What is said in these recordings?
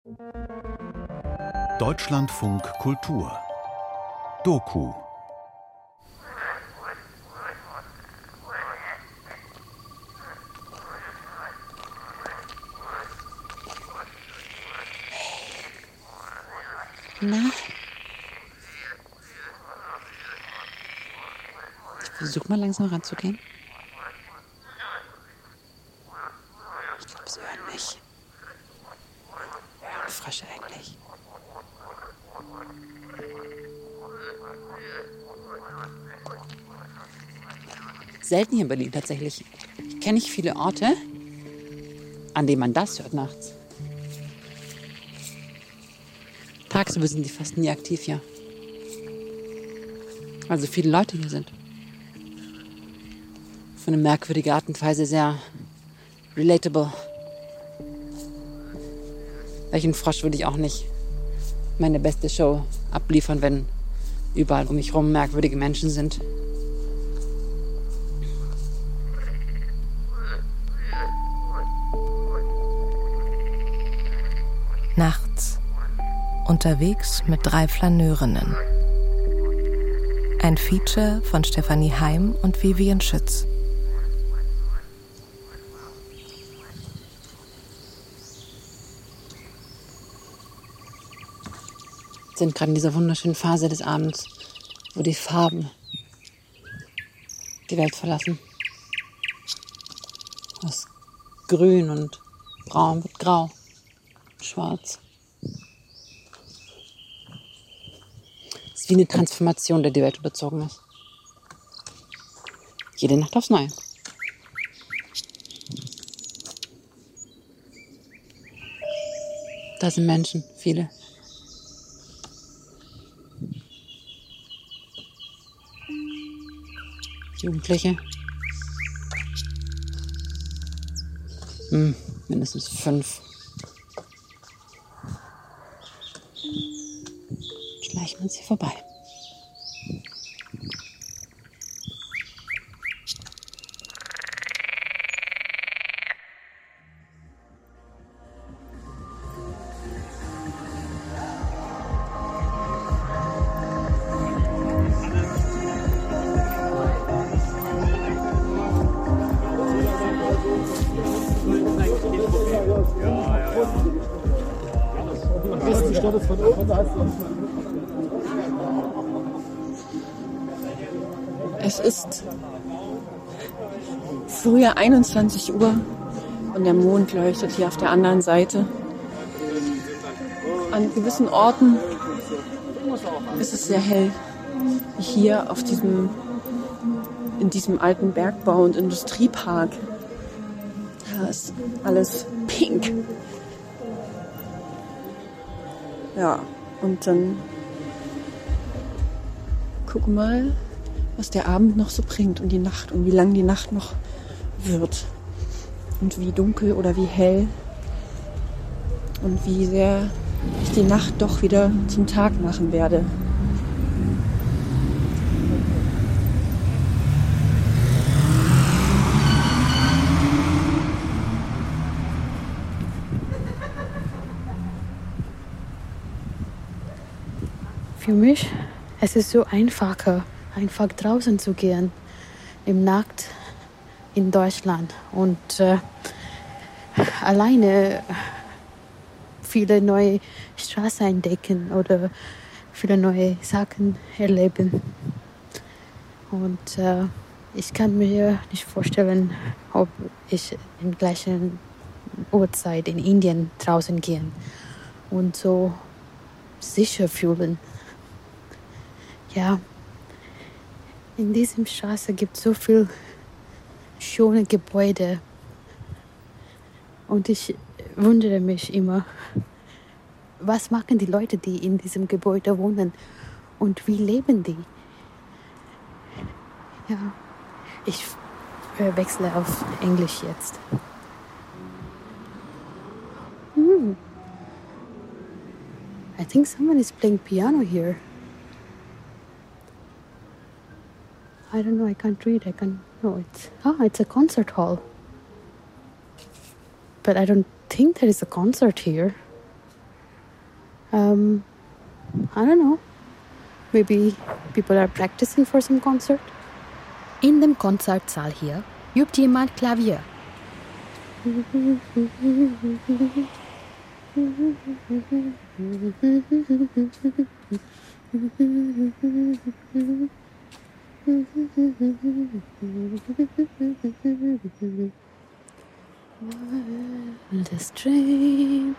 Deutschlandfunk Kultur Doku. Na? Ich versuche mal langsam ranzugehen. Ich glaube, sie hören mich. Hören Frösche eigentlich? Selten hier in Berlin tatsächlich. Ich kenne nicht viele Orte, an denen man das hört nachts. Tagsüber sind die fast nie aktiv hier. Also viele Leute hier sind. Auf eine merkwürdige Art und Weise sehr relatable. Welchen Frosch würde ich auch nicht meine beste Show abliefern, wenn überall um mich herum merkwürdige Menschen sind. Nachts. Unterwegs mit 3 Flaneurinnen. Ein Feature von Stefanie Heim und Vivian Schütz. Wir sind gerade in dieser wunderschönen Phase des Abends, wo die Farben die Welt verlassen. Aus Grün und Braun wird Grau, Schwarz. Es ist wie eine Transformation, der die Welt überzogen ist. Jede Nacht aufs Neue. Da sind Menschen, viele. Jugendliche. Mindestens 5. Schleichen uns hier vorbei. Es ist früher 21 Uhr und der Mond leuchtet hier auf der anderen Seite. An gewissen Orten ist es sehr hell. Hier in diesem alten Bergbau- und Industriepark. Da ist alles pink. Ja, und dann guck mal, was der Abend noch so bringt und die Nacht und wie lang die Nacht noch wird und wie dunkel oder wie hell und wie sehr ich die Nacht doch wieder zum Tag machen werde. Für mich es ist so einfach draußen zu gehen, im Nacht in Deutschland und alleine viele neue Straßen entdecken oder viele neue Sachen erleben. Und ich kann mir nicht vorstellen, ob ich in gleichen Uhrzeit in Indien draußen gehen und so sicher fühlen. Ja, in diesem Straße gibt es so viele schöne Gebäude. Und ich wundere mich immer, was machen die Leute, die in diesem Gebäude wohnen und wie leben die? Ja, ich wechsle auf Englisch jetzt. I think someone is playing piano here. I don't know, I can't read. It's a concert hall. But I don't think there is a concert here. I don't know. Maybe people are practicing for some concert. In dem Konzertsaal hier übt jemand Klavier. The stream.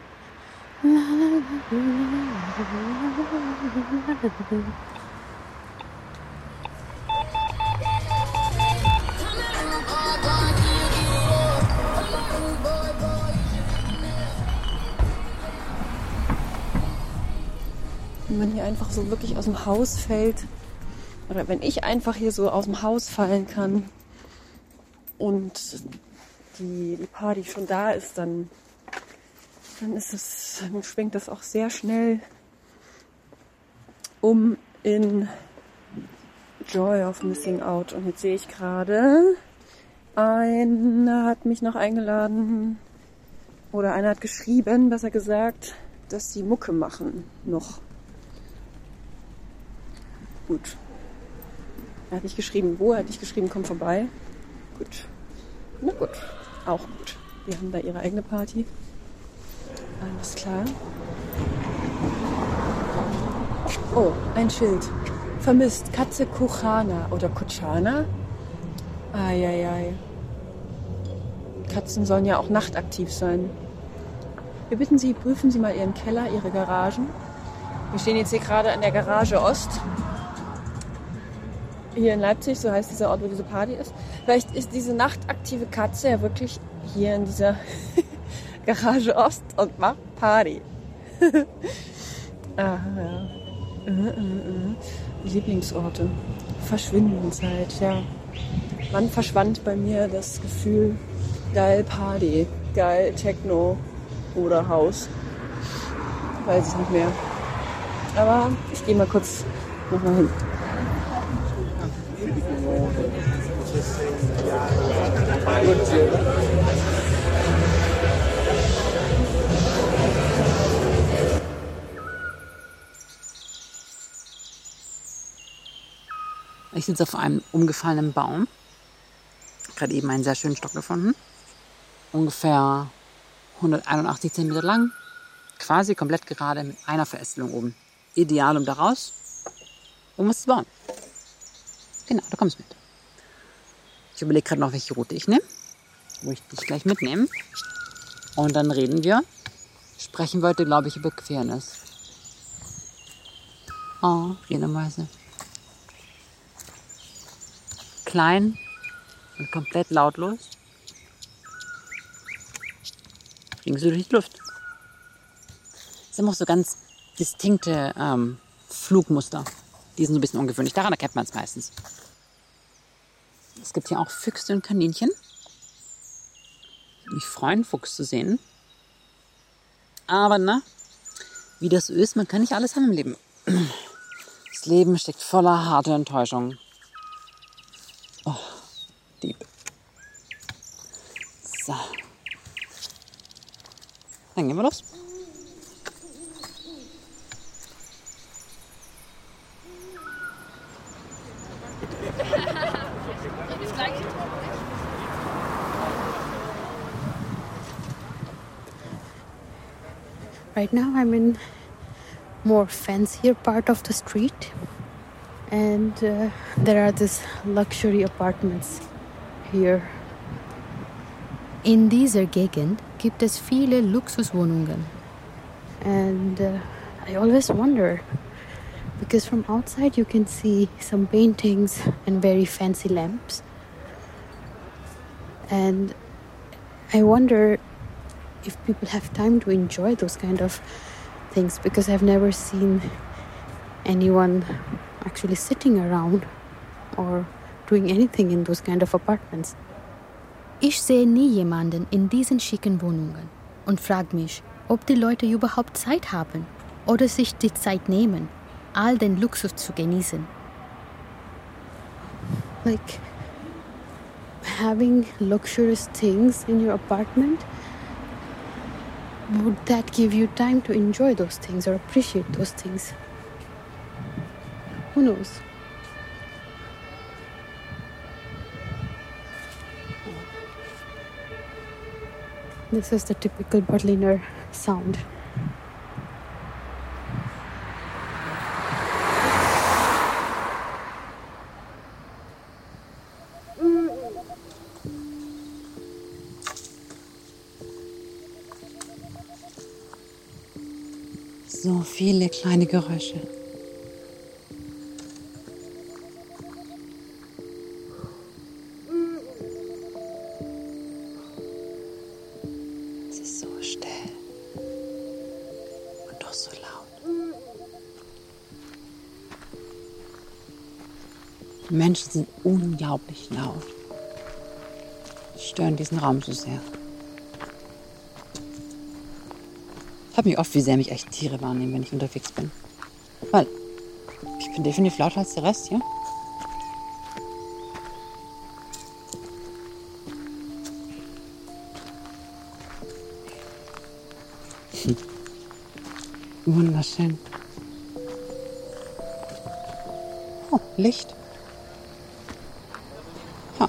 Wenn man hier einfach so wirklich aus dem Haus fällt, oder wenn ich einfach hier so aus dem Haus fallen kann und die Party schon da ist, dann schwingt das auch sehr schnell um in Joy of Missing Out. Und jetzt sehe ich gerade, einer hat mich noch eingeladen, oder einer hat geschrieben, besser gesagt, dass sie Mucke machen noch. Gut. Er hat nicht geschrieben, wo, er hat nicht geschrieben, komm vorbei. Gut. Na gut, auch gut. Die haben da ihre eigene Party. Alles klar. Oh, ein Schild. Vermisst, Katze Kuchana oder Kuchana. Eieiei. Katzen sollen ja auch nachtaktiv sein. Wir bitten Sie, prüfen Sie mal Ihren Keller, Ihre Garagen. Wir stehen jetzt hier gerade an der Garage Ost. Hier in Leipzig, so heißt dieser Ort, wo diese Party ist. Vielleicht ist diese nachtaktive Katze ja wirklich hier in dieser Garage Ost und macht Party. Aha, ja. Lieblingsorte. Verschwindenzeit, ja. Wann verschwand bei mir das Gefühl, geil Party, geil Techno oder Haus? Weiß ich nicht mehr. Aber ich gehe mal kurz nochmal hin. Ich sitze auf einem umgefallenen Baum. Gerade eben einen sehr schönen Stock gefunden. Ungefähr 181 cm lang. Quasi komplett gerade mit einer Verästelung oben. Ideal, um daraus was zu bauen. Genau, du kommst mit. Ich überlege gerade noch, welche Route ich nehme. Wo ich dich gleich mitnehme. Und dann reden wir. Sprechen wir heute, glaube ich, über Queerness. Oh, jenerweise. Klein und komplett lautlos. Fliegst du durch die Luft. Es sind auch so ganz distinkte Flugmuster. Die sind so ein bisschen ungewöhnlich. Daran erkennt man es meistens. Es gibt hier auch Füchse und Kaninchen. Ich würde mich freuen, Fuchs zu sehen. Aber na, wie das so ist, man kann nicht alles haben im Leben. Das Leben steckt voller harter Enttäuschung. Oh, Dieb. So. Dann gehen wir los. Right now I'm in more fancier part of the street, and there are these luxury apartments here. In dieser Gegend gibt es viele Luxuswohnungen. And I always wonder, because from outside you can see some paintings and very fancy lamps. And I wonder if people have time to enjoy those kind of things, because I've never seen anyone actually sitting around or doing anything in those kind of apartments. Ich sehe nie jemanden in diesen schicken Wohnungen und frage mich, ob die Leute überhaupt Zeit haben oder sich die Zeit nehmen, all den Luxus zu genießen. Like having luxurious things in your apartment would that give you time to enjoy those things or appreciate those things? Who knows? This is the typical Berliner sound. So viele kleine Geräusche. Es ist so still und doch so laut. Die Menschen sind unglaublich laut. Sie stören diesen Raum so sehr. Ich frage mich oft, wie sehr mich echt Tiere wahrnehmen, wenn ich unterwegs bin. Weil ich bin definitiv lauter als der Rest, ja? Wunderschön. Oh, Licht. Ja.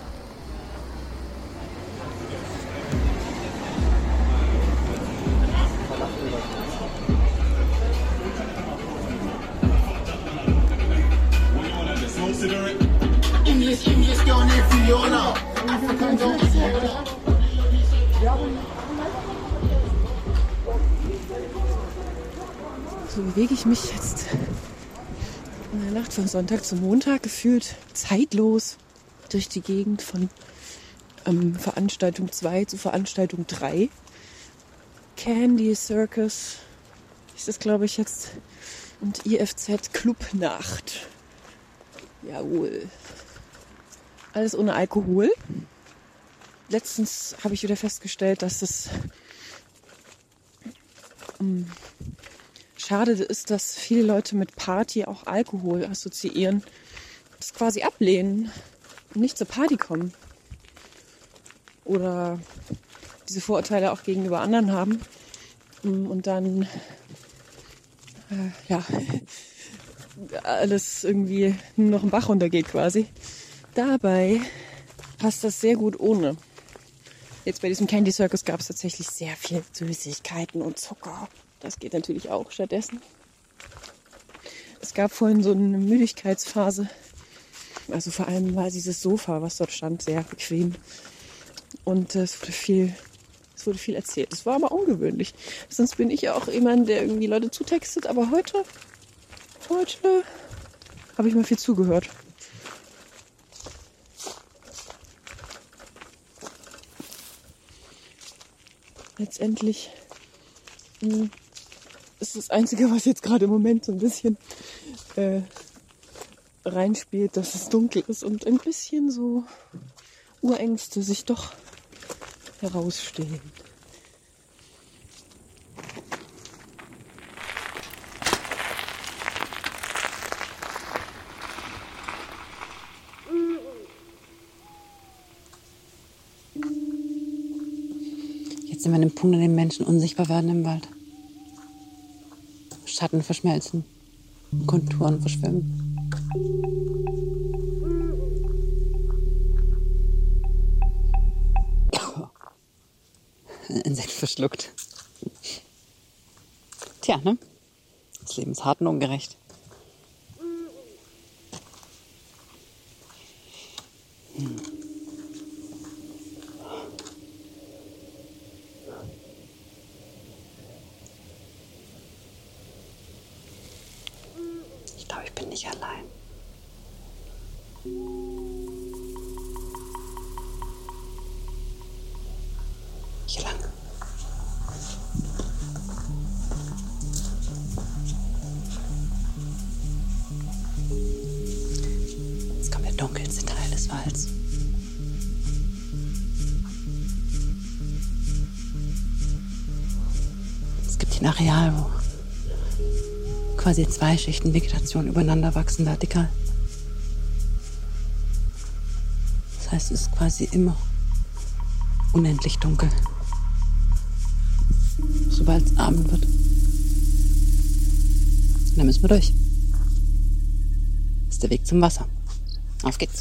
So bewege ich mich jetzt in der Nacht von Sonntag zu Montag gefühlt zeitlos durch die Gegend von Veranstaltung 2 zu Veranstaltung 3. Candy Circus ist das, glaube ich, jetzt. Und IFZ Clubnacht. Jawohl. Alles ohne Alkohol. Letztens habe ich wieder festgestellt, dass es schade ist, dass viele Leute mit Party auch Alkohol assoziieren. Das quasi ablehnen und nicht zur Party kommen. Oder diese Vorurteile auch gegenüber anderen haben. Und dann alles irgendwie nur noch im Bach runtergeht quasi. Dabei passt das sehr gut ohne. Jetzt bei diesem Candy Circus gab es tatsächlich sehr viel Süßigkeiten und Zucker. Das geht natürlich auch stattdessen. Es gab vorhin so eine Müdigkeitsphase. Also vor allem war dieses Sofa, was dort stand, sehr bequem. Und es wurde viel erzählt. Es war aber ungewöhnlich. Sonst bin ich ja auch jemand, der irgendwie Leute zutextet. Aber heute habe ich mal viel zugehört. Letztendlich ist das Einzige, was jetzt gerade im Moment so ein bisschen reinspielt, dass es dunkel ist und ein bisschen so Urängste sich doch herausstellen. Jetzt sind wir an dem Punkt, an dem Menschen unsichtbar werden im Wald. Schatten verschmelzen, Konturen verschwimmen. Ein Insekt verschluckt. Tja, ne? Das Leben ist hart und ungerecht. Ich glaube, ich bin nicht allein. Hier lang. Jetzt kommt der dunkelste Teil des Walds. Es gibt hier ein Areal, wo quasi 2 Schichten Vegetation übereinander wachsen, vertikal. Das heißt, es ist quasi immer unendlich dunkel. sobald es Abend wird. Und dann müssen wir durch. Das ist der Weg zum Wasser. Auf geht's.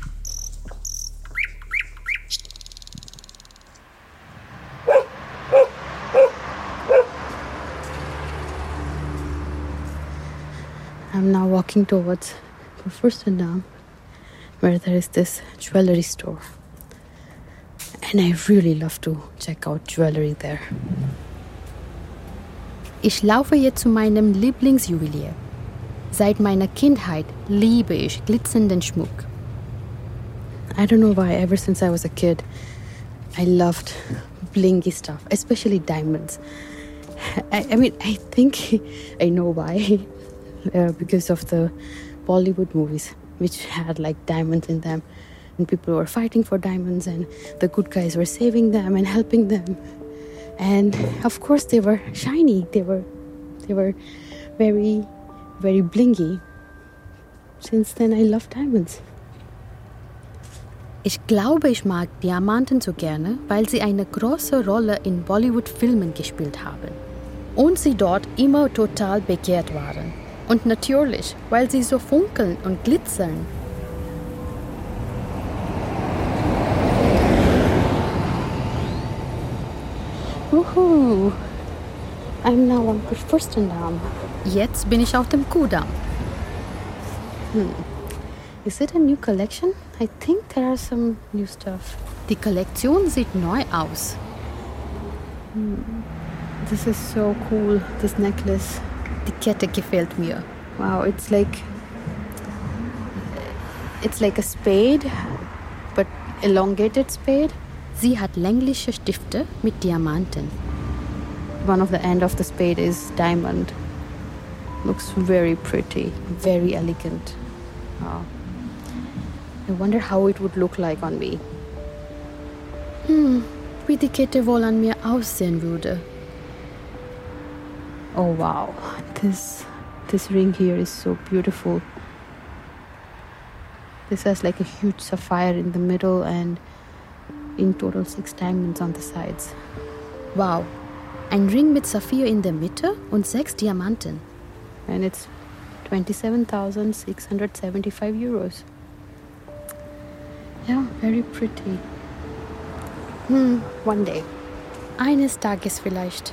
I'm now walking towards Kurfürstendamm, where there is this jewelry store. And I really love to check out jewelry there. Ich laufe jetzt zu meinem Lieblingsjuwelier. Seit meiner Kindheit liebe ich glitzernden Schmuck. I don't know why, ever since I was a kid, I loved blingy stuff, especially diamonds. I mean, I think I know why. Because of the Bollywood movies, which had like diamonds in them. And people were fighting for diamonds and the good guys were saving them and helping them. And of course they were shiny. They were very, very blingy. Since then I love diamonds. Ich glaube, ich mag Diamanten so gerne, weil sie eine große Rolle in Bollywood-Filmen gespielt haben. Und sie dort immer total begehrt waren. Und natürlich, weil sie so funkeln und glitzern. Woohoo! I'm now on Kurfürstendamm. Jetzt bin ich auf dem Kudamm. Is it a new collection? I think there are some new stuff. Die Kollektion sieht neu aus. This is so cool, this necklace. Die Kette gefällt mir. Wow, it's like a spade, but elongated spade. Sie hat längliche Stifte mit Diamanten. One of the end of the spade is diamond. Looks very pretty, very elegant. Wow. I wonder how it would look like on me. Wie die Kette wohl an mir aussehen würde. Oh wow, this ring here is so beautiful. This has like a huge sapphire in the middle and in total 6 diamonds on the sides. Wow, ein Ring mit Saphir in der Mitte und 6 Diamanten. And it's 27,675 euros. Yeah, very pretty. One day. Eines Tages vielleicht.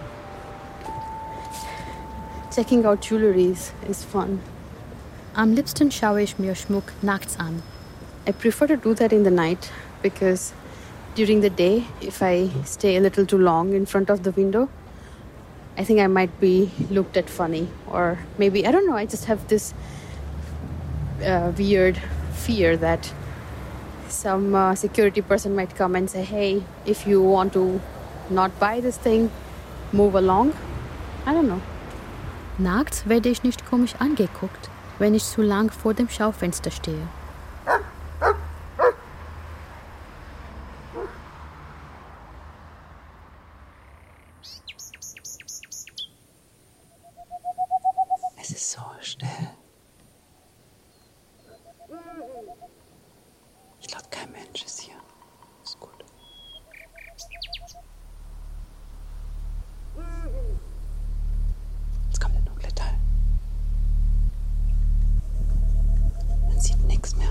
Checking out jewelry is fun. Am liebsten schaue ich mir Schmuck nachts an. I prefer to do that in the night because during the day, if I stay a little too long in front of the window, I think I might be looked at funny. Or maybe, I don't know, I just have this weird fear that some security person might come and say, hey, if you want to not buy this thing, move along. I don't know. Nachts werde ich nicht komisch angeguckt, wenn ich zu lang vor dem Schaufenster stehe. Es ist so still. Ich glaube, kein Mensch ist hier. Ist gut. Jetzt kommt der dunkle Teil. Man sieht nichts mehr.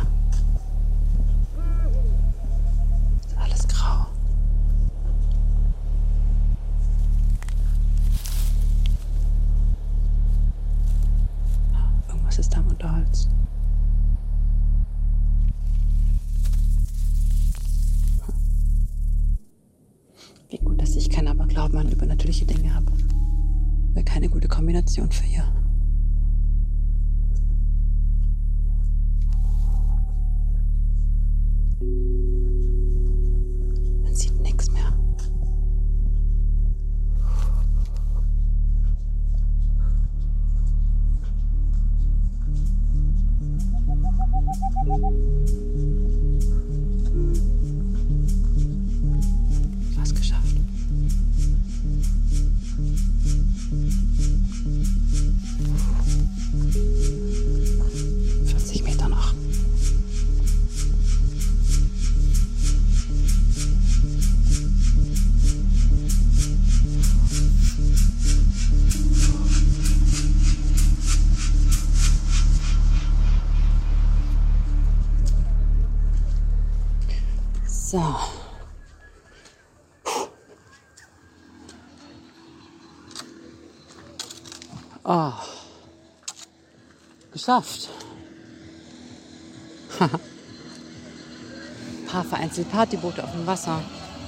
Es ist alles grau. Irgendwas ist da im Unterholz. Wie gut, dass ich keinen Aberglauben an übernatürliche Dinge habe. Wäre keine gute Kombination für hier. Man sieht nichts mehr. Was geschafft. So. Oh. Geschafft. Ein paar vereinzelte Partyboote auf dem Wasser.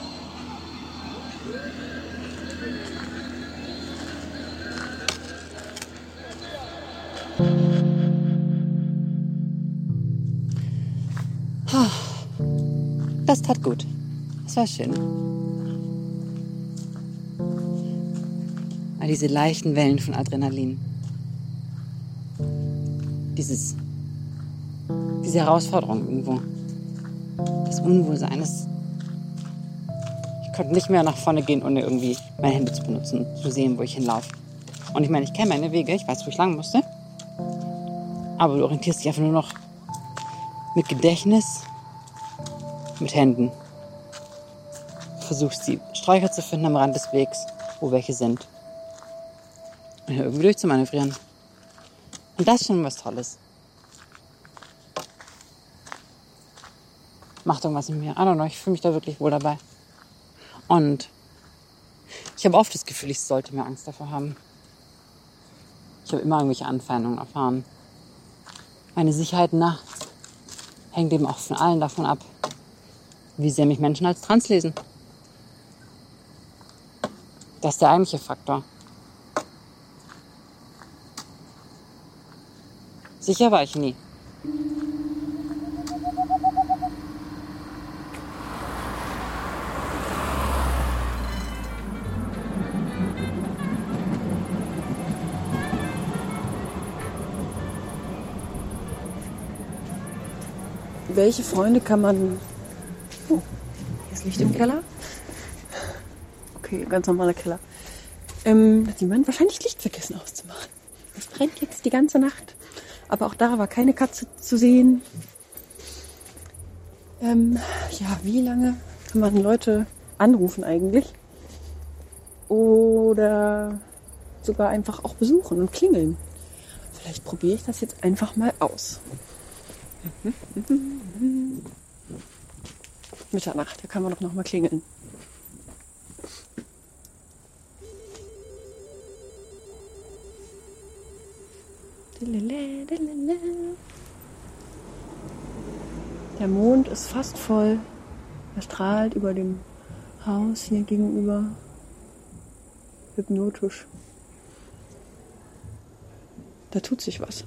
Das tat gut. Das war schön. All diese leichten Wellen von Adrenalin. Diese Herausforderung irgendwo. Das Unwohlsein. Ich konnte nicht mehr nach vorne gehen, ohne irgendwie meine Hände zu benutzen, zu sehen, wo ich hinlaufe. Und ich meine, ich kenne meine Wege, ich weiß, wo ich lang musste. Aber du orientierst dich einfach nur noch mit Gedächtnis, mit Händen. Versuchst die Sträucher zu finden am Rand des Wegs, wo welche sind. Und hier irgendwie durchzumanövrieren. Und das ist schon was Tolles. Macht irgendwas in mir. I don't know, ich fühle mich da wirklich wohl dabei. Und ich habe oft das Gefühl, ich sollte mehr Angst davor haben. Ich habe immer irgendwelche Anfeindungen erfahren. Meine Sicherheit nachts hängt eben auch von allen davon ab, wie sehr mich Menschen als trans lesen. Das ist der eigentliche Faktor. Sicher war ich nie. Welche Freunde kann man... Oh, hier ist Licht im Keller. Okay, ganz normaler Keller. Hat jemand wahrscheinlich Licht vergessen auszumachen. Es brennt jetzt die ganze Nacht. Aber auch da war keine Katze zu sehen. Ja, wie lange kann man Leute anrufen eigentlich? Oder sogar einfach auch besuchen und klingeln. Vielleicht probiere ich das jetzt einfach mal aus. Mitternacht, da kann man doch noch mal klingeln. Der Mond ist fast voll. Er strahlt über dem Haus hier gegenüber. Hypnotisch. Da tut sich was.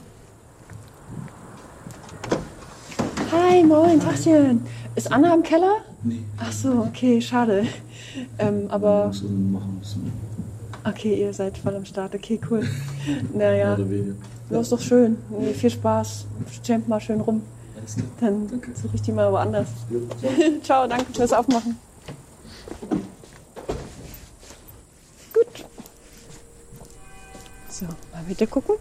Hi, moin, Tachchen. Ist Anna im Keller? Nee. Ach so, okay, schade. Aber... Was wir machen müssen. Okay, ihr seid voll am Start. Okay, cool. Naja, Ja, das ist doch schön. Nee, viel Spaß. Champ mal schön rum. Alles klar. Dann Danke. suche ich die mal woanders. Ja. Ciao, danke fürs Aufmachen. Gut. So, mal bitte gucken.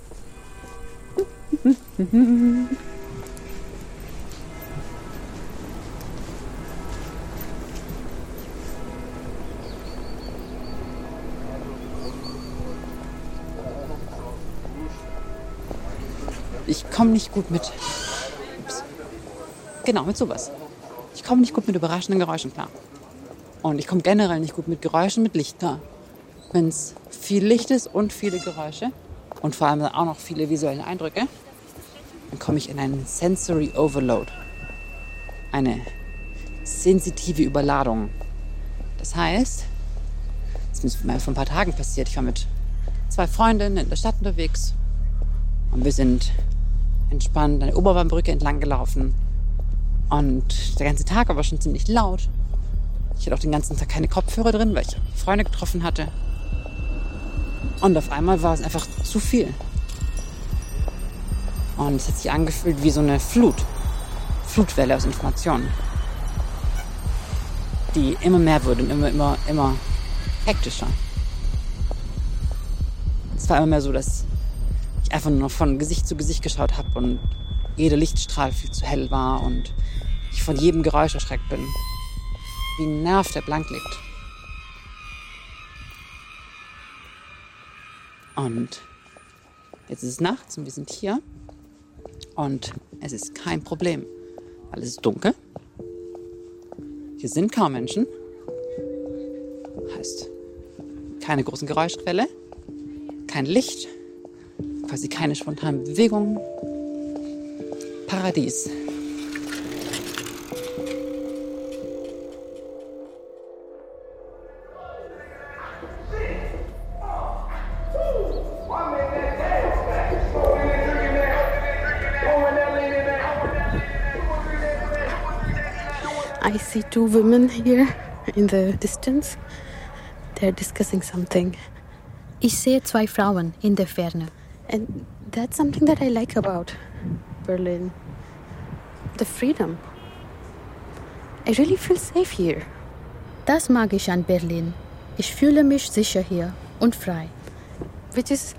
Ich komme nicht gut mit... Ups. Genau, mit sowas. Ich komme nicht gut mit überraschenden Geräuschen klar. Und ich komme generell nicht gut mit Geräuschen, mit Licht klar. Wenn es viel Licht ist und viele Geräusche und vor allem auch noch viele visuelle Eindrücke, dann komme ich in einen Sensory Overload. Eine sensitive Überladung. Das heißt, das ist mir vor ein paar Tagen passiert. Ich war mit 2 Freundinnen in der Stadt unterwegs und wir sind entspannt an der Oberbahnbrücke entlang gelaufen. Und der ganze Tag war schon ziemlich laut. Ich hatte auch den ganzen Tag keine Kopfhörer drin, weil ich Freunde getroffen hatte. Und auf einmal war es einfach zu viel. Und es hat sich angefühlt wie so eine Flutwelle aus Informationen, die immer mehr wurde und immer hektischer. Es war immer mehr so, dass ich einfach nur noch von Gesicht zu Gesicht geschaut habe und jeder Lichtstrahl viel zu hell war und ich von jedem Geräusch erschreckt bin. Wie ein Nerv, der blank liegt. Und jetzt ist es nachts und wir sind hier und es ist kein Problem, weil es ist dunkel Hier sind kaum Menschen. Heißt, keine großen Geräuschquelle, kein Licht, quasi keine spontanen Bewegungen. Paradies. I see two women here in the distance. They're discussing something. Ich sehe 2 Frauen in der Ferne. And that's something that I like about Berlin. The freedom. I really feel safe here. Das mag ich an Berlin. Ich fühle mich sicher hier und frei. Which is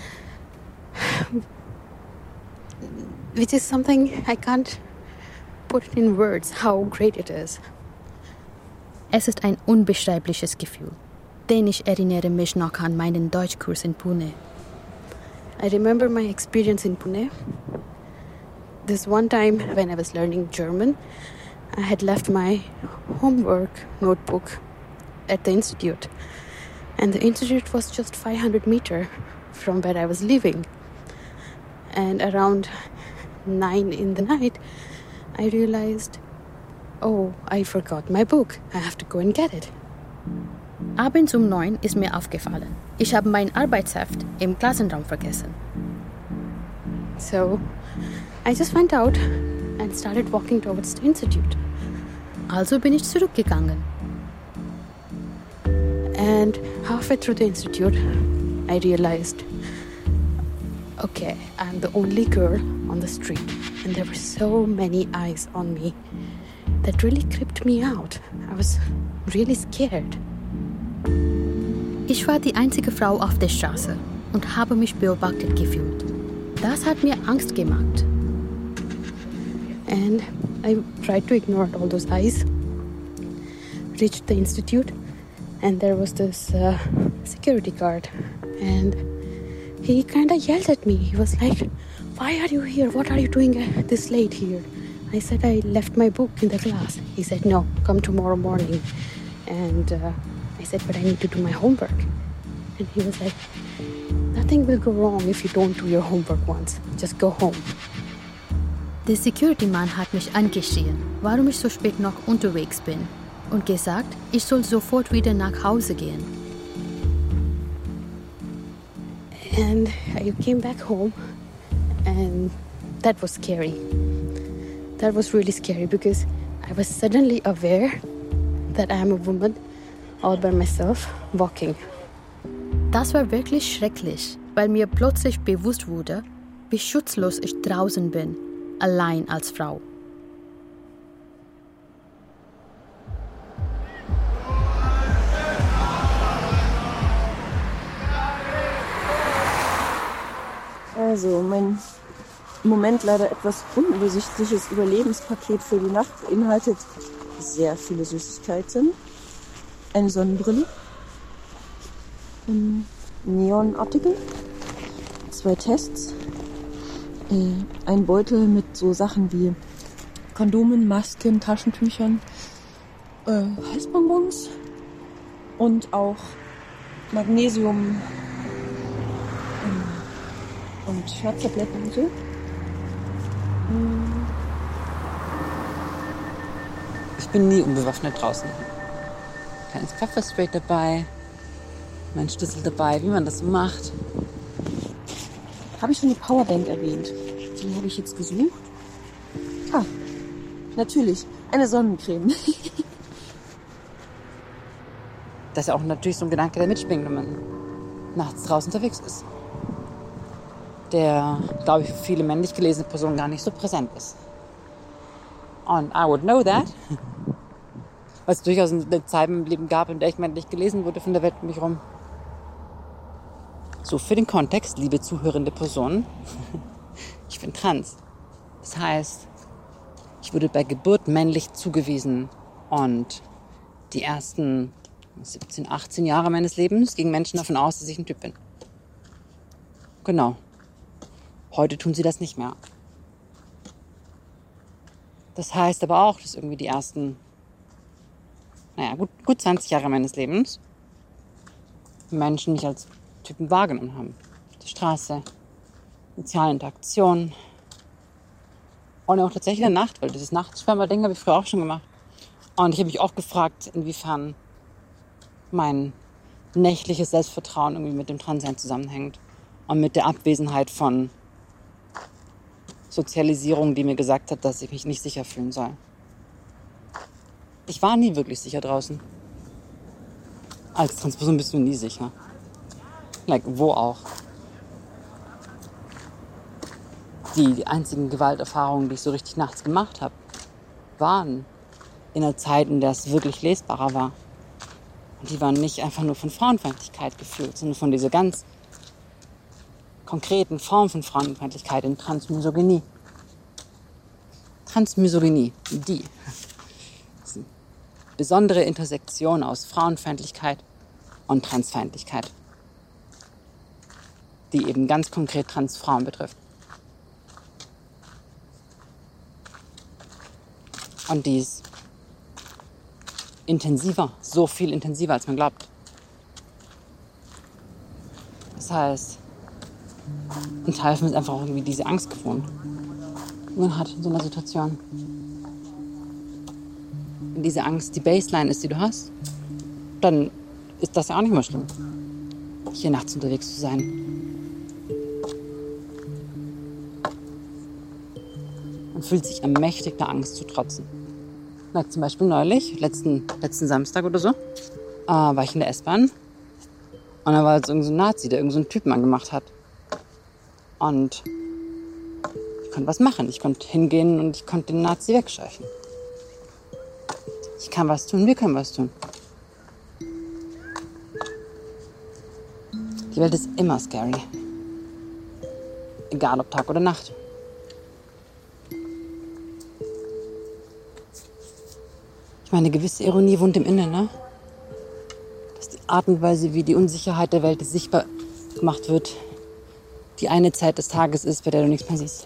something I can't put in words how great it is. Es ist ein unbeschreibliches Gefühl, denn ich erinnere mich noch an meinen Deutschkurs in Pune. I remember my experience in Pune. This one time when I was learning German, I had left my homework notebook at the institute. And the institute was just 500 meters from where I was living. And around 9 in the night, I realized, oh, I forgot my book. I have to go and get it. Abends um 9 ist mir aufgefallen, ich habe mein Arbeitsheft im Klassenraum vergessen. So I just went out and started walking towards the institute. Also bin ich zurückgegangen. And halfway through the institute, I realized, okay, I'm the only girl on the street. And there were so many eyes on me that really creeped me out. I was really scared. Ich war die einzige Frau auf der Straße und habe mich beobachtet gefühlt. Das hat mir Angst gemacht. And I tried to ignore all those eyes. Reached the institute, and there was this security guard. And he kind of yelled at me. He was like, "Why are you here? What are you doing this late here?" I said, "I left my book in the class." He said, "No, come tomorrow morning." And I said, "But I need to do my homework." And he was like, "Nothing will go wrong if you don't do your homework once. Just go home." Der Security-Mann hat mich angeschrien, warum ich so spät noch unterwegs bin und gesagt, ich soll sofort wieder nach Hause gehen. And I came back home, and that was scary. That was really scary because I was suddenly aware that I am a woman all by myself walking. Das war wirklich schrecklich, weil mir plötzlich bewusst wurde, wie schutzlos ich draußen bin, allein als Frau. Also, mein im Moment leider etwas unübersichtliches Überlebenspaket für die Nacht beinhaltet sehr viele Süßigkeiten, eine Sonnenbrille, Neonartikel, 2 Tests, ein Beutel mit so Sachen wie Kondomen, Masken, Taschentüchern, Halsbonbons und auch Magnesium und Schmerztabletten und so. Ich bin nie unbewaffnet draußen. Kleines Pfefferspray dabei, mein Schlüssel dabei, wie man das so macht. Habe ich schon die Powerbank erwähnt? Die habe ich jetzt gesucht. Ah, natürlich, eine Sonnencreme. Das ist ja auch natürlich so ein Gedanke, der mitschwingt, wenn man nachts draußen unterwegs ist. Der, glaube ich, für viele männlich gelesene Personen gar nicht so präsent ist. Und I would know that. Weil es durchaus eine Zeit im Leben gab, in der ich männlich gelesen wurde von der Welt um mich herum. So, für den Kontext, liebe zuhörende Personen, ich bin trans. Das heißt, ich wurde bei Geburt männlich zugewiesen und die ersten 17, 18 Jahre meines Lebens gingen Menschen davon aus, dass ich ein Typ bin. Genau. Heute tun sie das nicht mehr. Das heißt aber auch, dass irgendwie die ersten gut 20 Jahre meines Lebens Menschen mich als Typen wahrgenommen haben. Auf der Straße, soziale Interaktion und auch tatsächlich in der Nacht, weil dieses Nachtschwärmer-Ding habe ich früher auch schon gemacht. Und ich habe mich auch gefragt, inwiefern mein nächtliches Selbstvertrauen irgendwie mit dem Transsein zusammenhängt und mit der Abwesenheit von Sozialisierung, die mir gesagt hat, dass ich mich nicht sicher fühlen soll. Ich war nie wirklich sicher draußen. Als Transperson bist du nie sicher. Wo auch. Die einzigen Gewalterfahrungen, die ich so richtig nachts gemacht habe, waren in einer Zeit, in der es wirklich lesbarer war. Und die waren nicht einfach nur von Frauenfeindlichkeit gefühlt, sondern von dieser ganz konkreten Form von Frauenfeindlichkeit in Transmisogynie. Transmisogynie, die ist eine besondere Intersektion aus Frauenfeindlichkeit und Transfeindlichkeit, die eben ganz konkret Transfrauen betrifft. Und die ist intensiver, so viel intensiver, als man glaubt. Das heißt, ein Teil von mir ist einfach auch irgendwie diese Angst gewohnt, die man hat in so einer Situation. Wenn diese Angst die Baseline ist, die du hast, dann ist das ja auch nicht mehr schlimm, hier nachts unterwegs zu sein. Man fühlt sich ermächtigt, der Angst zu trotzen. Zum Beispiel neulich, letzten Samstag oder so, war ich in der S-Bahn und da war jetzt irgend so ein Nazi, der irgend so einen Typen angemacht hat. Und ich konnte was machen. Ich konnte hingehen und ich konnte den Nazi wegscheuchen. Ich kann was tun, wir können was tun. Die Welt ist immer scary. Egal ob Tag oder Nacht. Ich meine, eine gewisse Ironie wohnt im Inneren, ne? Dass die Art und Weise, wie die Unsicherheit der Welt sichtbar gemacht wird, die eine Zeit des Tages ist, bei der du nichts mehr siehst.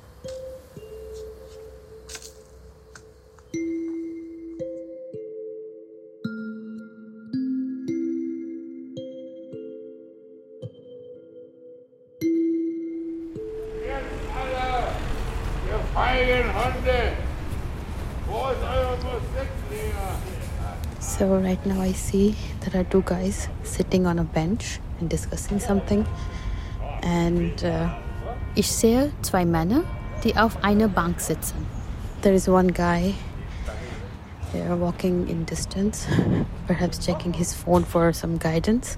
Jetzt alle, ihr feigen Hunde! Wo ist euer Musiklehrer? So right now I see there are two guys sitting on a bench and discussing something. And Ich sehe zwei Männer, die auf einer Bank sitzen. there is one guy there walking in distance, perhaps checking his phone for some guidance.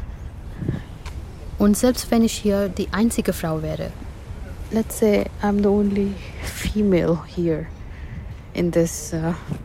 Und selbst wenn ich hier die einzige Frau wäre, Let's say I'm the only female here in this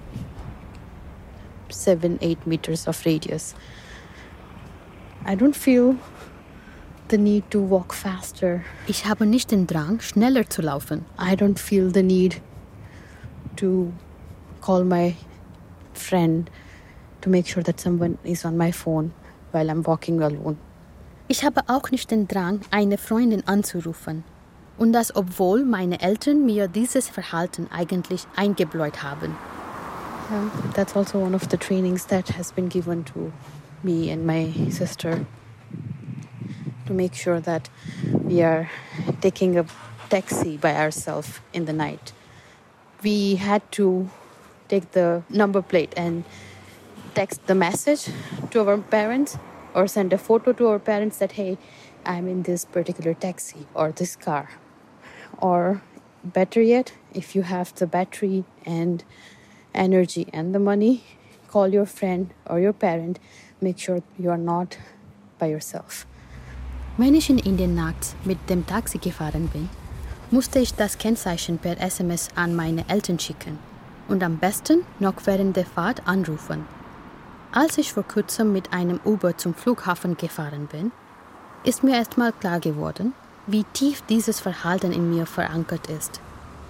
7-8 meters of radius. I don't feel the need to walk faster. ich habe nicht den Drang, schneller zu laufen. I don't feel the need to call my friend to make sure that someone is on my phone while I'm walking alone. Ich habe auch nicht den Drang, eine Freundin anzurufen. Und das, obwohl meine Eltern mir dieses Verhalten eigentlich eingebläut haben. That's also one of the trainings that has been given to me and my sister to make sure that we are taking a taxi by ourselves in the night. We had to take the number plate and text the message to our parents or send a photo to our parents that, hey, I'm in this particular taxi or this car. Or better yet, if you have the battery and energy and the money, call your friend or your parent. Make sure you are not by yourself. Wenn ich in Indien nachts mit dem Taxi gefahren bin, musste ich das Kennzeichen per SMS an meine Eltern schicken und am besten noch während der Fahrt anrufen. Als ich vor kurzem mit einem Uber zum Flughafen gefahren bin, ist mir erstmal klar geworden, wie tief dieses Verhalten in mir verankert ist.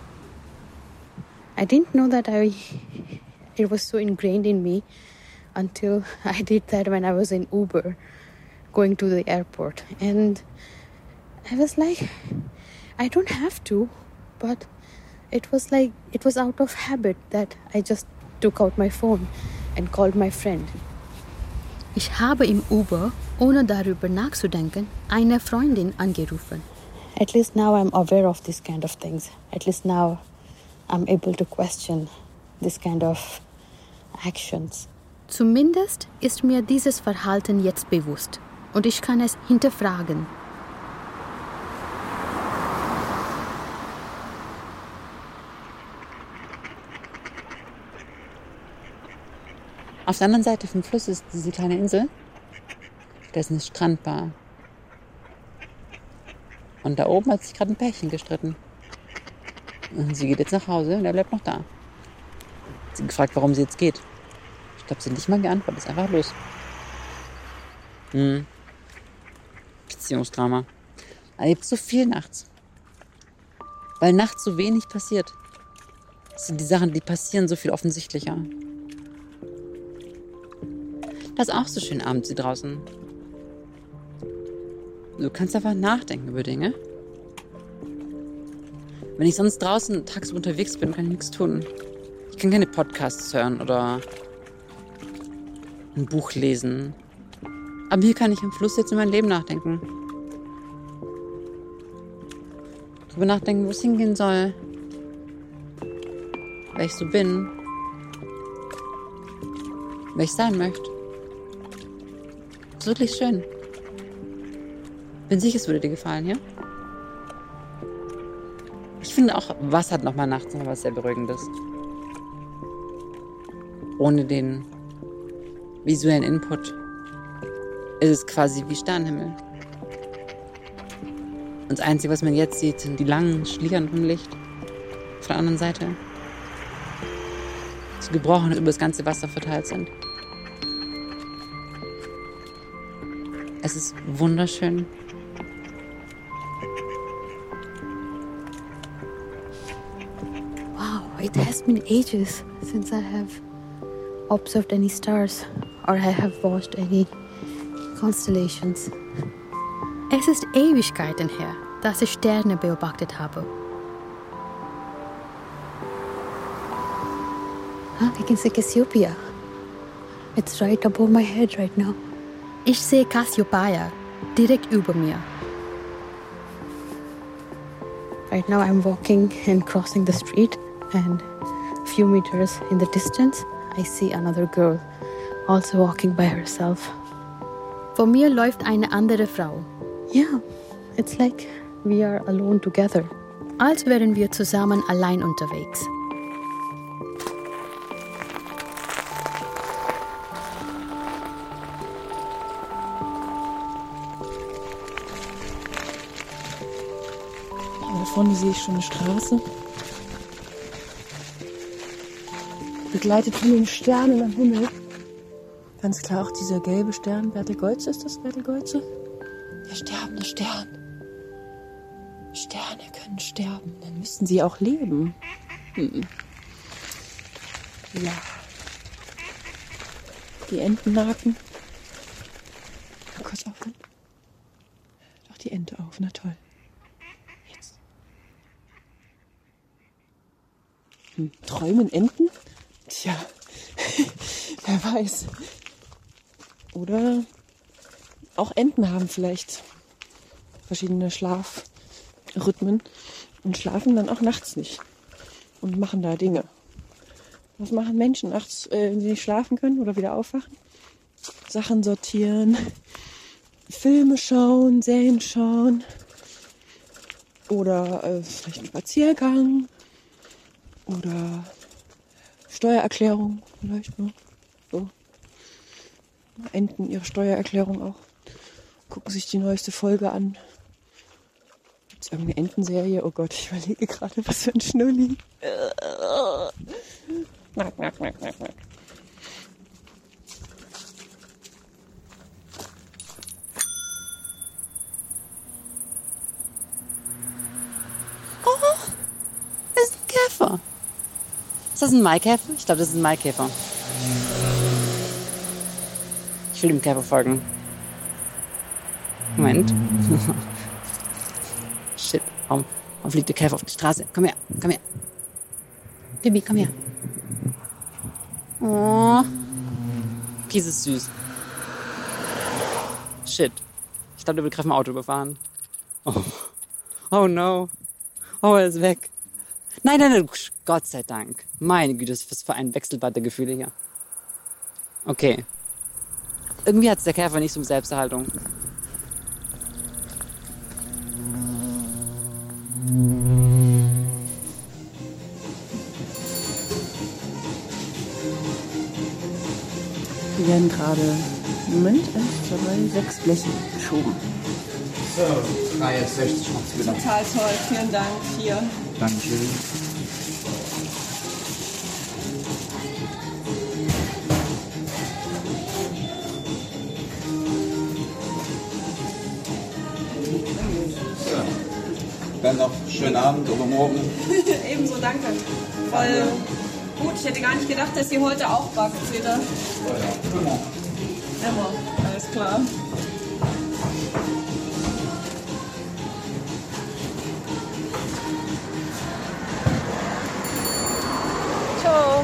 I didn't know that it was so ingrained in me until I did that when I was in Uber going to the airport. And I was like, I don't have to, but it was out of habit that I just took out my phone and called my friend. Ich habe im Uber, ohne darüber nachzudenken, eine Freundin angerufen. At least now I'm aware of these kind of things. At least now I'm able to question this kind of actions. Zumindest ist mir dieses Verhalten jetzt bewusst und ich kann es hinterfragen. Auf der anderen Seite vom Fluss ist diese kleine Insel. Da ist eine Strandbar. Und da oben hat sich gerade ein Pärchen gestritten. Und sie geht jetzt nach Hause und er bleibt noch da. Sie hat gefragt, warum sie jetzt geht. Ich glaube, sie hat nicht mal geantwortet. Ist einfach los. Beziehungsdrama. Erlebt so viel nachts. Weil nachts so wenig passiert. Das sind die Sachen, die passieren, so viel offensichtlicher. Das ist auch so schön abends hier draußen. Du kannst einfach nachdenken über Dinge. Wenn ich sonst draußen tagsüber unterwegs bin, kann ich nichts tun. Ich kann keine Podcasts hören oder ein Buch lesen. Aber hier kann ich am Fluss jetzt in mein Leben nachdenken. Darüber nachdenken, wo es hingehen soll. Wer ich so bin. Wer ich sein möchte. Das ist wirklich schön. Bin sicher, es würde dir gefallen, ja? Ich finde auch, Wasser hat nochmal nachts noch was sehr Beruhigendes. Ohne den visuellen Input ist es quasi wie Sternenhimmel. Und das Einzige, was man jetzt sieht, sind die langen Schlieren vom Licht von der anderen Seite. So gebrochen über das ganze Wasser verteilt sind. Es ist wunderschön. Wow, it has been ages since I have observed any stars or I have watched any constellations. Es ist Ewigkeiten her, dass ich Sterne beobachtet habe. I can see Cassiopeia. It's right above my head right now. Ich sehe Cassiopeia direkt über mir. Right now I'm walking and crossing the street and a few meters in the distance I see another girl also walking by herself. Vor mir läuft eine andere Frau. Yeah, it's like we are alone together. Als wären wir zusammen allein unterwegs. Da vorne sehe ich schon eine Straße. Begleitet von den Sternen am Himmel. Ganz klar auch dieser gelbe Stern. Betelgeuse, ist das Betelgeuse? Der sterbende Stern. Sterne können sterben. Dann müssten sie auch leben. Ja. Die Entennaken. Mal kurz aufhören. Doch die Ente auf, na toll. Jetzt. Träumen Enten? Tja, wer weiß. Oder auch Enten haben vielleicht verschiedene Schlafrhythmen und schlafen dann auch nachts nicht und machen da Dinge. Was machen Menschen nachts, wenn sie nicht schlafen können oder wieder aufwachen? Sachen sortieren, Filme schauen, Serien schauen oder vielleicht einen Spaziergang oder Steuererklärung vielleicht noch. So. Enten ihre Steuererklärung auch. Gucken sich die neueste Folge an. Gibt es irgendeine Entenserie? Oh Gott, ich überlege gerade, was für ein Schnulli. Oh, das ist ein Käfer. Ist das ein Maikäfer? Ich glaube, das ist ein Maikäfer. Ich will dem Käfer folgen. Moment. Shit, warum fliegt der Käfer auf die Straße? Komm her, komm her. Bibi, komm her. Oh, Kies ist süß. Shit. Ich glaube, der wird gerade im Auto überfahren. Oh no. Oh, er ist weg. Nein. Gott sei Dank. Meine Güte, was für ein Wechselbad der Gefühle hier. Okay. Irgendwie hat es der Käfer nicht so mit Selbsterhaltung. Wir werden gerade, Moment, 1, 2, 3, 6 Bleche geschoben. So, 63 macht's wieder. Total toll, vielen Dank. Hier. Dankeschön. So. Dann noch schönen Abend oder morgen. Ebenso, danke. Voll gut, ich hätte gar nicht gedacht, dass ihr heute auch backt, Peter. Immer, alles klar. Ciao.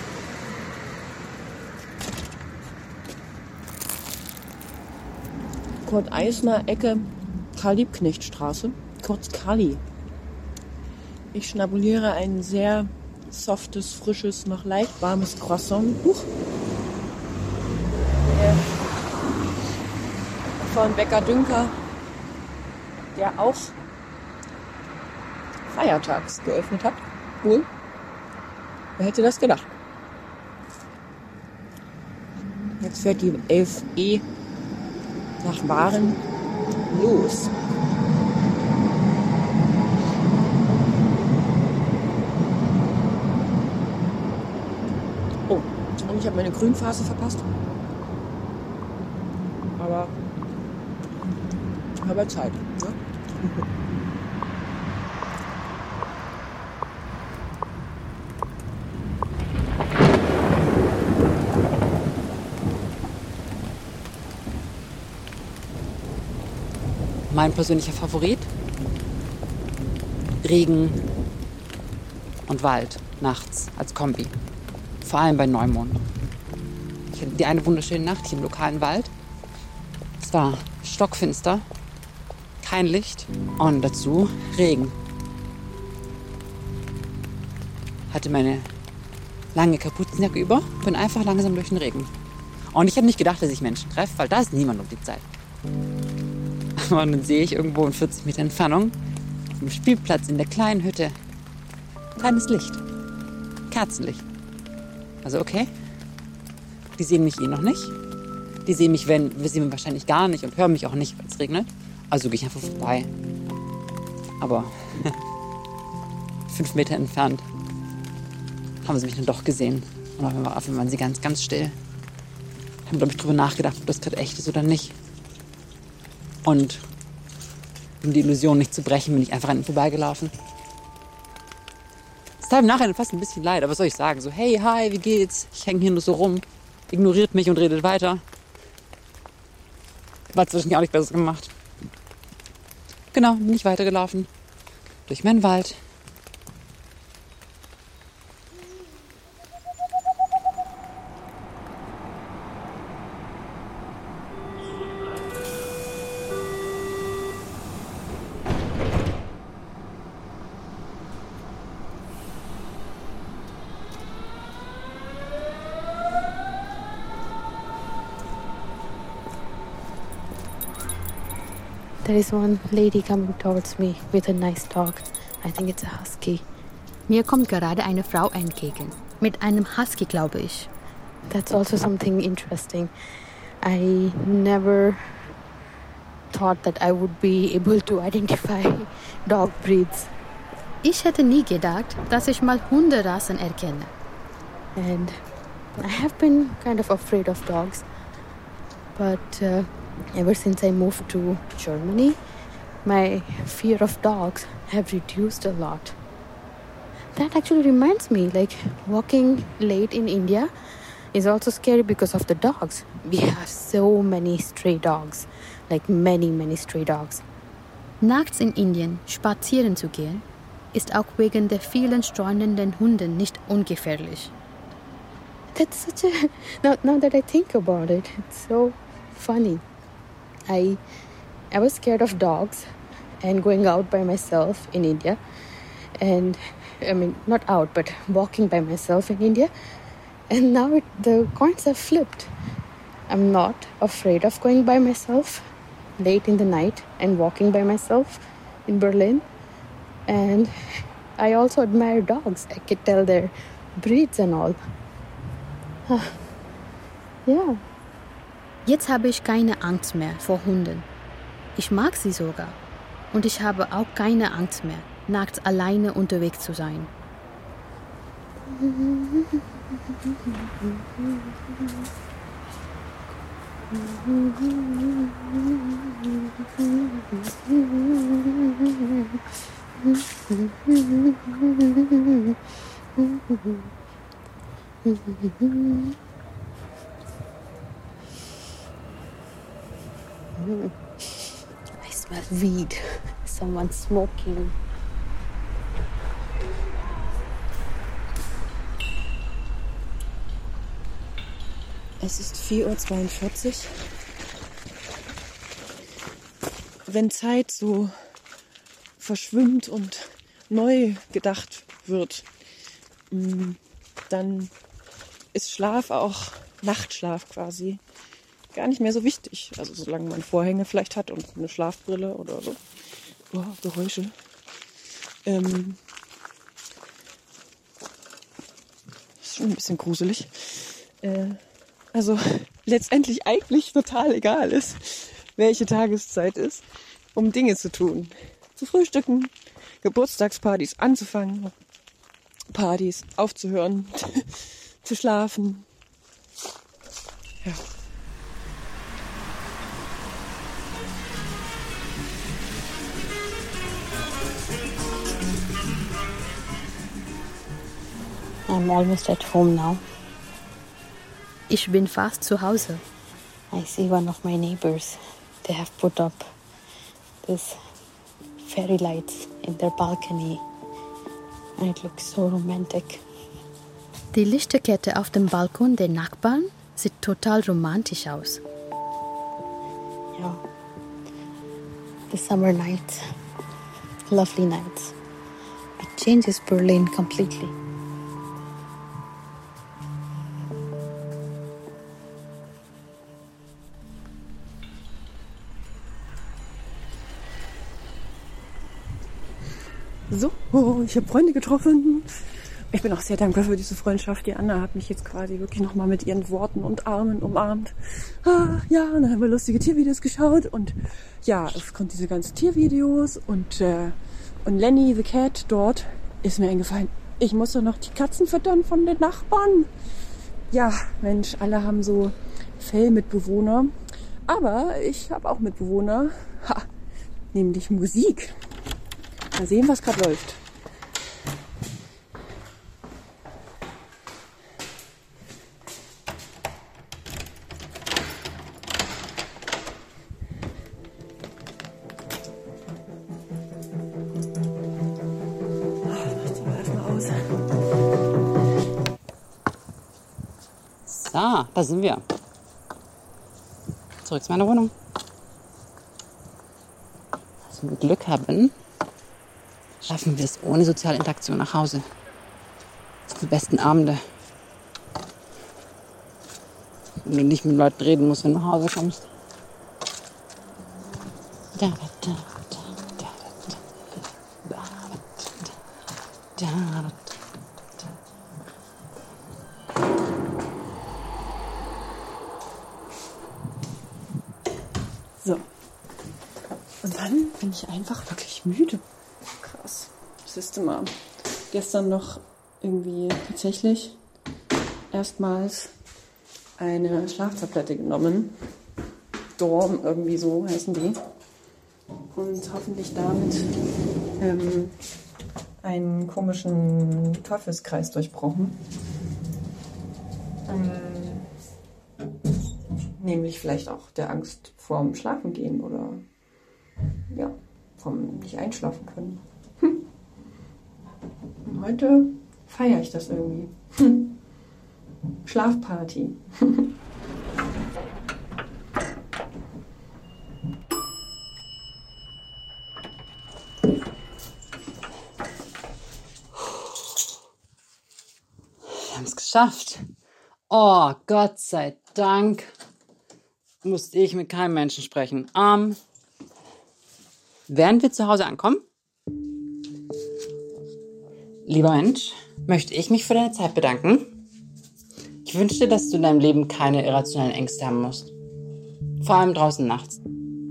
Kurt Eisner, Ecke Karl-Liebknecht-Straße, kurz Kali. Ich schnabuliere ein sehr softes, frisches, noch leicht warmes Croissant. Von Bäcker Dünker, der auch feiertags geöffnet hat. Wohl. Wer hätte das gedacht? Jetzt fährt die 11E nach Waren los. Oh, und ich habe meine Grünphase verpasst. Aber Zeit. Ne? Mein persönlicher Favorit? Regen und Wald nachts als Kombi. Vor allem bei Neumond. Ich hatte die eine wunderschöne Nacht hier im lokalen Wald. Es war stockfinster, kein Licht und dazu Regen. Hatte meine lange Kapuzenjacke über, bin einfach langsam durch den Regen. Und ich habe nicht gedacht, dass ich Menschen treffe, weil da ist niemand um die Zeit. Aber dann sehe ich irgendwo in 40 Meter Entfernung, auf dem Spielplatz in der kleinen Hütte, kleines Licht, Kerzenlicht. Also okay, die sehen mich noch nicht. Die sehen mich, wir sehen mich wahrscheinlich gar nicht und hören mich auch nicht, weil es regnet. Also gehe ich einfach vorbei. Aber 5 Meter entfernt haben sie mich dann doch gesehen. Und auf einmal waren sie ganz, ganz still. Haben, glaube ich, drüber nachgedacht, ob das gerade echt ist oder nicht. Und um die Illusion nicht zu brechen, bin ich einfach an ihnen vorbeigelaufen. Es tat im Nachhinein fast ein bisschen leid, aber was soll ich sagen? So, hey, hi, wie geht's? Ich hänge hier nur so rum. Ignoriert mich und redet weiter. War zwischendurch auch nicht besser gemacht. Genau, bin ich weitergelaufen. Durch meinen Wald. There is one lady coming towards me with a nice dog. I think it's a husky. Mir kommt gerade eine Frau entgegen. Mit einem Husky, glaube ich. That's also something interesting. I never thought that I would be able to identify dog breeds. Ich hätte nie gedacht, dass ich mal Hunderassen erkenne. And I have been kind of afraid of dogs. But ever since I moved to Germany, my fear of dogs have reduced a lot. That actually reminds me, like, walking late in India is also scary because of the dogs. We have so many stray dogs, like many stray dogs. Nachts in Indien spazieren zu gehen, ist auch wegen der vielen streunenden Hunde nicht ungefährlich. it's such a... Now that I think about it, it's so funny. I was scared of dogs and going out by myself in India. And, I mean, not out, but walking by myself in India. And now the coins have flipped. I'm not afraid of going by myself late in the night and walking by myself in Berlin. And I also admire dogs. I could tell their breeds and all. Ja. Jetzt habe ich keine Angst mehr vor Hunden. Ich mag sie sogar. Und ich habe auch keine Angst mehr, nachts alleine unterwegs zu sein. I smell weed. Someone smoking. Es ist 4:42 Uhr. Wenn Zeit so verschwimmt und neu gedacht wird, dann ist Schlaf auch Nachtschlaf quasi gar nicht mehr so wichtig. Also solange man Vorhänge vielleicht hat und eine Schlafbrille oder so. Oh, Geräusche. Ist schon ein bisschen gruselig. Also letztendlich eigentlich total egal ist, welche Tageszeit ist, um Dinge zu tun. Zu frühstücken, Geburtstagspartys anzufangen, Partys aufzuhören, zu schlafen. Ja. I'm almost at home now. Ich bin fast zu Hause. I see one of my neighbors. They have put up this fairy lights in their balcony. And it looks so romantic. Die Lichterkette auf dem Balkon der Nachbarn sieht total romantisch aus. Yeah. The summer nights. Lovely nights. It changes Berlin completely. So, ich habe Freunde getroffen. Ich bin auch sehr dankbar für diese Freundschaft. Die Anna hat mich jetzt quasi wirklich nochmal mit ihren Worten und Armen umarmt. Ja, und dann haben wir lustige Tiervideos geschaut. Und ja, aufgrund dieser ganzen Tiervideos und Lenny the Cat dort ist mir eingefallen, ich muss doch noch die Katzen füttern von den Nachbarn. Ja, Mensch, alle haben so Fellmitbewohner. Aber ich habe auch Mitbewohner, nämlich Musik. Mal sehen, was gerade läuft. So, da sind wir. Zurück zu meiner Wohnung. Also, wenn wir Glück haben, schaffen wir es ohne soziale Interaktion nach Hause. Das sind die besten Abende. Wenn du nicht mit Leuten reden musst, wenn du nach Hause kommst. So. Und dann bin ich einfach wirklich müde. Krass. Siehst du mal. Gestern noch irgendwie tatsächlich erstmals eine Schlaftablette genommen. Dorm, irgendwie so heißen die. Und hoffentlich damit einen komischen Teufelskreis durchbrochen. Nämlich vielleicht auch der Angst vorm Schlafengehen oder ja, vom nicht einschlafen können. Und heute feiere ich das irgendwie. Schlafparty. Wir haben es geschafft. Oh, Gott sei Dank musste ich mit keinem Menschen sprechen. Während wir zu Hause ankommen, lieber Mensch, möchte ich mich für deine Zeit bedanken. Ich wünsche dir, dass du in deinem Leben keine irrationalen Ängste haben musst. Vor allem draußen nachts.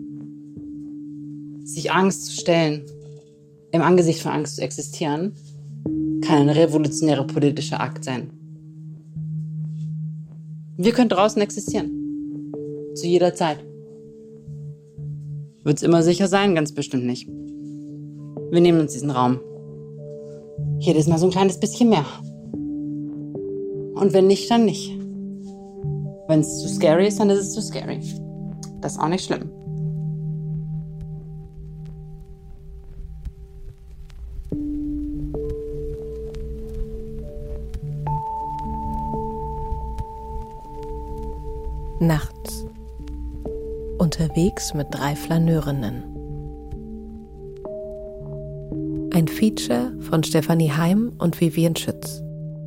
Sich Angst zu stellen, im Angesicht von Angst zu existieren, kann ein revolutionärer politischer Akt sein. Wir können draußen existieren. Zu jeder Zeit. Wird's immer sicher sein? Ganz bestimmt nicht. Wir nehmen uns diesen Raum. Jedes Mal so ein kleines bisschen mehr. Und wenn nicht, dann nicht. Wenn es zu scary ist, dann ist es zu scary. Das ist auch nicht schlimm. Nachts. Unterwegs mit 3 Flaneurinnen. Ein Feature von Stefanie Heim und Vivian Schütz.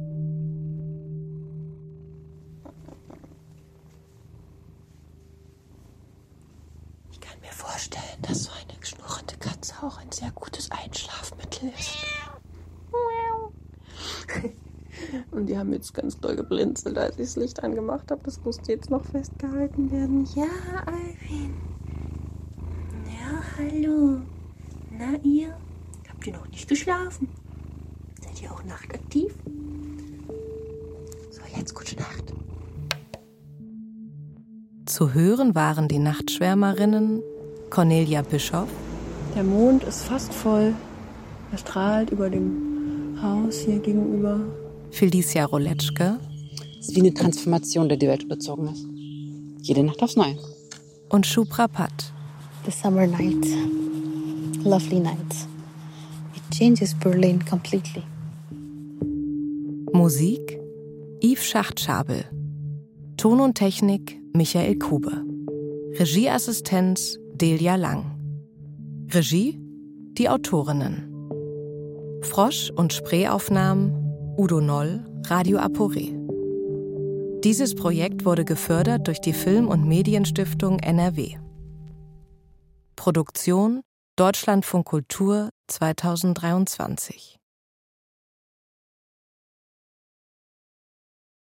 Ich kann mir vorstellen, dass so eine schnurrende Katze auch ein sehr gutes Einschlafmittel ist. Und die haben jetzt ganz doll geblinzelt, als ich das Licht angemacht habe. Das musste jetzt noch festgehalten werden. Ja, Alvin. Ja, hallo. Na, ihr? Habt ihr noch nicht geschlafen? Seid ihr auch nachtaktiv? So, jetzt gute Nacht. Zu hören waren die Nachtschwärmerinnen Cornelia Bischoff. Der Mond ist fast voll. Er strahlt über dem Haus hier gegenüber. Felicia Roletschke. Es ist wie eine Transformation, der die Welt überzogen ist. Jede Nacht aufs Neue. Und Shubhra Bhatt. The summer nights. Lovely nights. It changes Berlin completely. Musik Yves Schachtschabel. Ton und Technik Michael Kube. Regieassistenz Delia Lang. Regie die Autorinnen. Frosch- und Sprayaufnahmen Udo Noll, Radio Aporé. Dieses Projekt wurde gefördert durch die Film- und Medienstiftung NRW. Produktion Deutschlandfunk Kultur 2023.